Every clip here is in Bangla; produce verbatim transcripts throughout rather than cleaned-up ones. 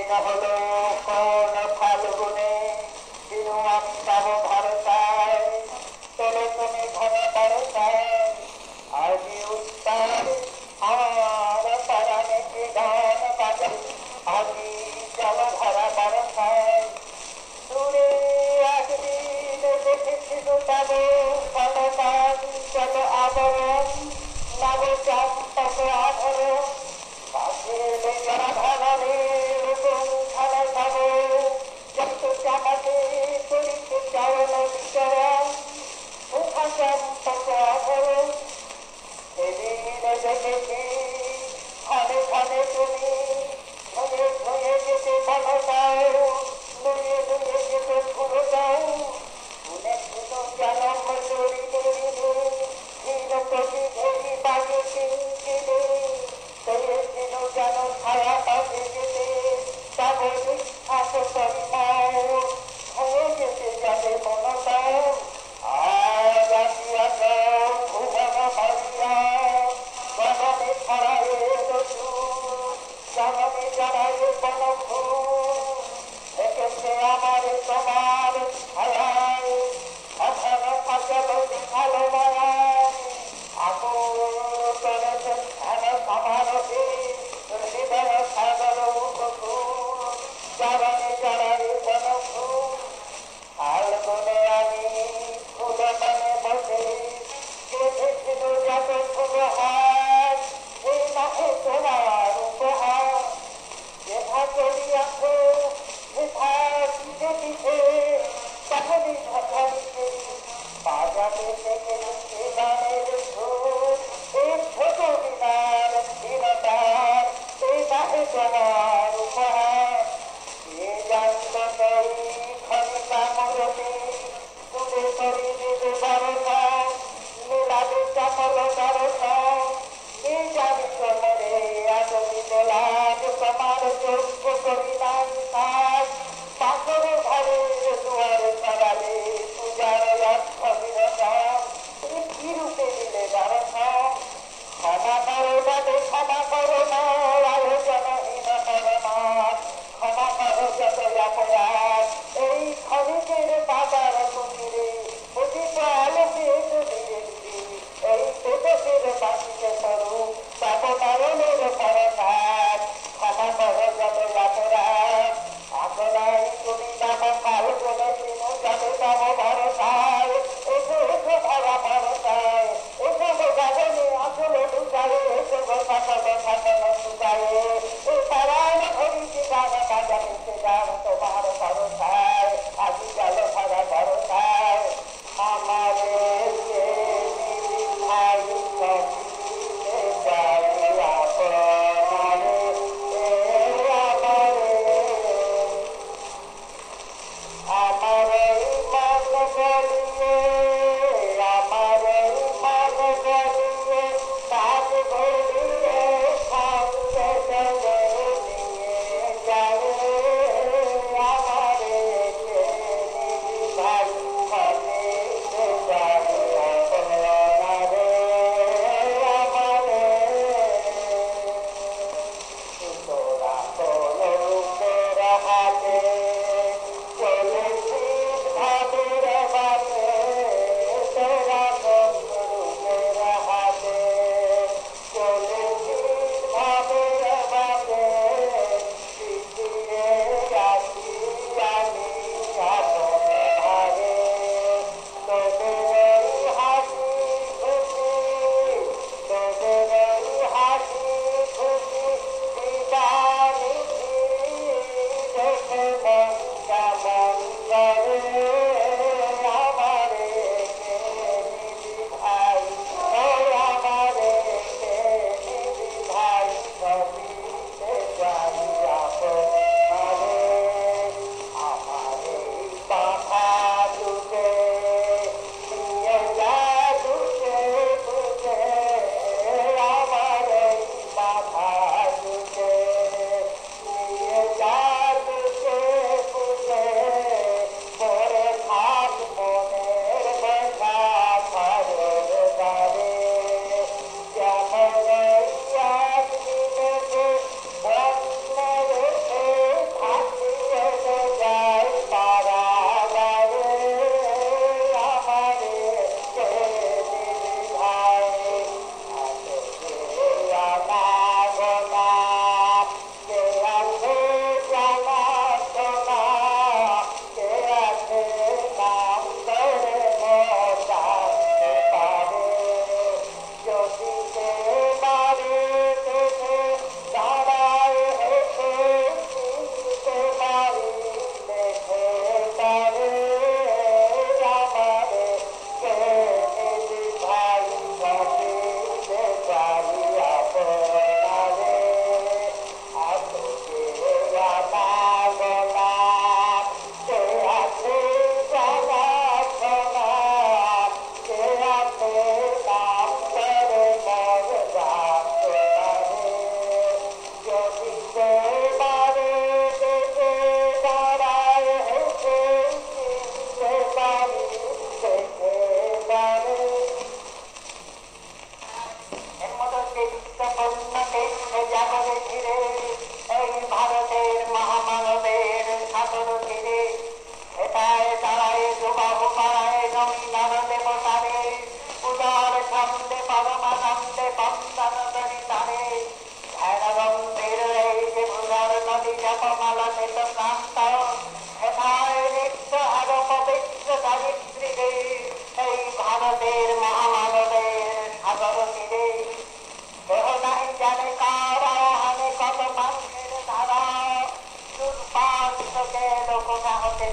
দিন হলো কোন ফাল্গুনে দিনু আমি যাব ভরসায় চলো তুমি ঘন বরসায় আজি উত্তার আমার পরাণে কি গান বাজে আজি জল ভরা বরসায় দূরে একদিন দেখেছি যাব ফলবান চল আবরণ নব চম্পক আভরণ পাশে বেচারা ভাগালে খেলা যাব যত চাপাতে করিতে চাওয়াল বিচরণ মুখা চম্পক আভরণ সেদিন দেখেছি ক্ষণে ক্ষণে তুমি ধুয়ে ধুয়ে যেতে বলো দাও নুয়ে নুয়ে যেতে ভুলো দাও শুনে শুনো জনম চুরি দড়িলে হীন প্রতি ঘেরি বাজে কিনকিনে পেয়েছিল যেন ছায়া পাশে যেতে তবে বিশ্বাস পরিমাণ হয়ে যেতে যাবে মনতাও আজ আসিয়াছ ভুবন ভরিয়া গগনে ছড়ায় দস্যু গগনে জড়ায় বনফুল দেখেছে আমার তোমার ছায়ায় অধন ফসল দেখালো মায়ায় আকুল করেছে ধ্যান সমারোহে হৃদয় সাগর উপকূল জগনে জড়ায় বনফুল ফাল্গুনে আমি ফুল মনে বসে দেখেছিল যত ফুল হাত এই মাঠে তোমার উপহার যেথা চলিয়া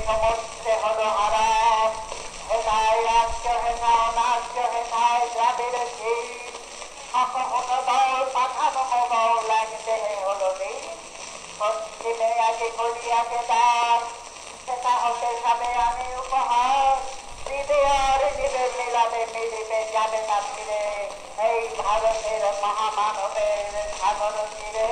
সমুদ্রে হলো হারা হেনায় রাজ্য হেনা অনার্য হেনায় গ্রামের শীত হলো দল পাঠানো মোগল লাগতে হলো দিন পশ্চিমে আগে গড়িয়াকে দান সেটা হতে যাবে আমি উপহার নিবে আর নিবে মিলাবে মিলিবে যাবে না ফিরে এই ভারতের মহামানবের সাগর তীরে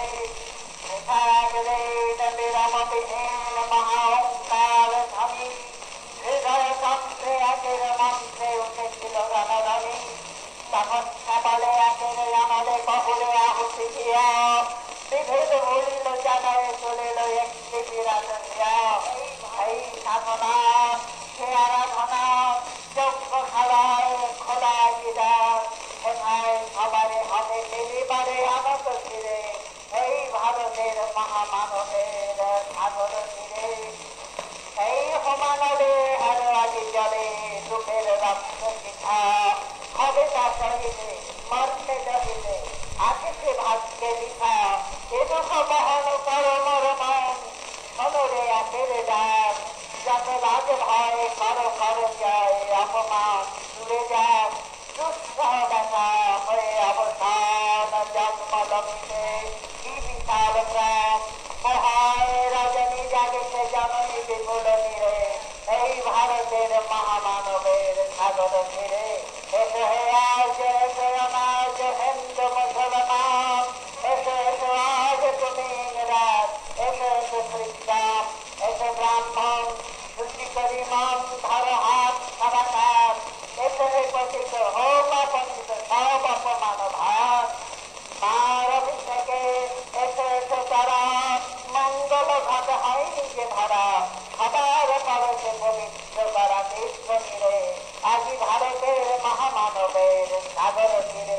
বিরামবিহীন মহাঙ্কার ধ্বনি হৃদয় কণ্ঠে একের মন্ত্রে উঠেছিল রণরণী তখন সকালে একের আমাদের বহুলে আহুতি দিয়া বিভেদ উড়িল জানায় চলিল একটি বিরাট এই সাধনা সে আরাধনা যজ্ঞ খালায় খোলা গিদার কোথায় সবারে হবে মিলিবারে আনত ফিরে এই ভারতের মহামানবের সাগর তীরে এই হোমানবে আরো আগে জলে দুঃখের রক্ত শিখা হবে তা সহিতে মর্মে দহিতে আছে সে ভাগ্যে লিখা এ দুঃখ বহন কর মর মন সদরে আখের ডাক যত রাজ ভয় কর কর যায় অপমান দূরে যাক দুঃসহ দেখা হয়ে অবসান জন্মলমিতে কি বিশাল প্রাণ মহায় রজনী জাগেছে জননী বিপুল নীরে এই ভারতের মহামানবের সাগর তীরে এসো হে আজ এসো অনাজ হিন্দু মুসলমান এসো এসো আজ তুমি ইংরাজ এসো এসো খ্রিস্টান এসো ব্রাহ্মণ শুদ্ধি করি মন ধর হাত সবাকার এসো হে পতিত হোক আপনিত সব অপমান ভাত মার অভিষেকে এসো এসো তারা মঙ্গল ঘট হয়নি যে ধরা সবার পরশে পবিত্র করা বিশ্ব নীরে আজি ভারতের মহামানবের সাগর তীরে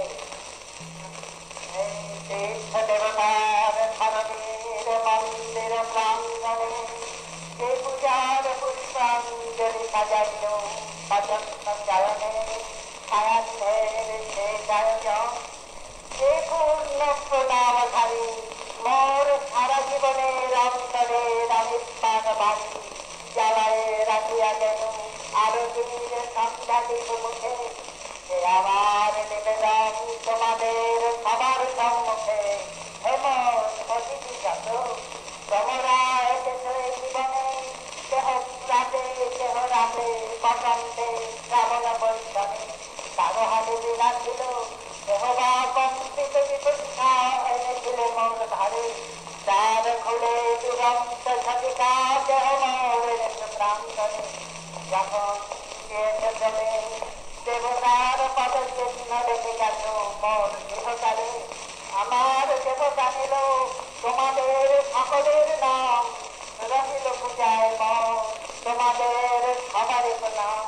এই তীর্থ দেবতার ধরণীর মন্দির প্রাঙ্গণে যে পূজার পুষ্পাঞ্জলি সাজাইল পচন্ন চায়নে ছায়ান্ধের সে চায়জন যে পূর্ণ প্রণামধারী মোর সারা জীবনের অন্তরের আবিষ্কার বাড়ি জ্বালায় রাখিয়া গেল আরতির সন্ধ্যাদীপ মুখে সে আমার নিবেদন তোমাদের সবার সম্মুখে হেমন অতিথি যত তোমরা এসেছ এই জীবনে দেহ রাতে দেহ রাতে বসন্তে শ্রাবণ বৈশাখে কারো হাতে বিনা ছিল দেহবা কম্পিত বিপুষ্ঠা এনেছিল মোর ধারে দ্বার খুলে দুরন্ত ঝটিকা দেহ মোরের প্রান্তরে যখন গিয়েছে চলে দেবতার পদচিহ্ন দেখে গেছ মোর দেহকালে আমার দেবতা নিল তোমাদের সকলের নাম রহিল পূজায় মন তোমাদের সবার নাম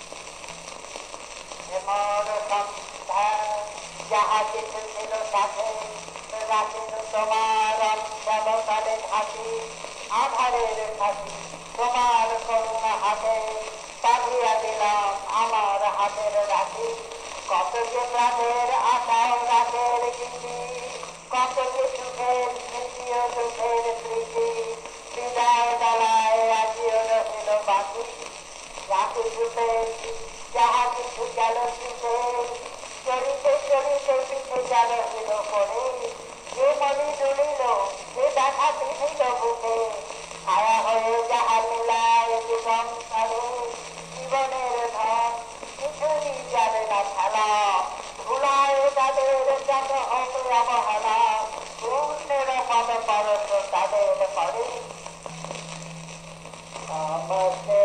মোর সন্ধ্যা যাহা কিছু ছিল সাথে রাখিল তোমার অঞ্চলকালে ঘাটি আধারের ঘাটি তোমার করুণা হাতে বাঁধিয়া দিলাম আমার হাতের রাখি কত যে প্রাণের আশাও রাতের গীতি কত যে সুখের স্মৃতি ও দুঃখের স্মৃতি বিদায় বেলায় আজিও রহিল বাকি রাখি ছুটে যাহা কিছু গেল ছুটে চলিতে চলিতে পিঠে গেল হইল করে যে মনি দুলিল সে দেখা দিল বুকে ছায়া হয়ে যাহা মিলায় জীবন করে জীবনের ধন কিছুই যাবে না খেলা ভুলায় তাদের যত হবে অবহেলা পূর্ণের পদ পরশ তাদের করে আমাকে